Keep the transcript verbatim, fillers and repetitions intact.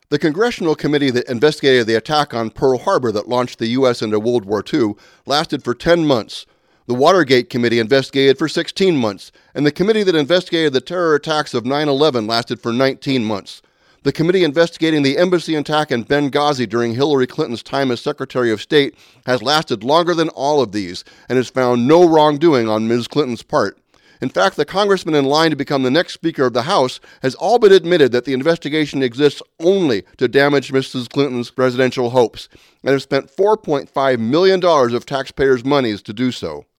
The Congressional Committee that investigated the attack on Pearl Harbor that launched the U S into World War Two lasted for ten months. The Watergate Committee investigated for sixteen months, and the committee that investigated the terror attacks of nine eleven lasted for nineteen months. The committee investigating the embassy attack in Benghazi during Hillary Clinton's time as Secretary of State has lasted longer than all of these and has found no wrongdoing on Miz Clinton's part. In fact, the congressman in line to become the next Speaker of the House has all but admitted that the investigation exists only to damage Missus Clinton's presidential hopes, and has spent four point five million dollars of taxpayers' monies to do so.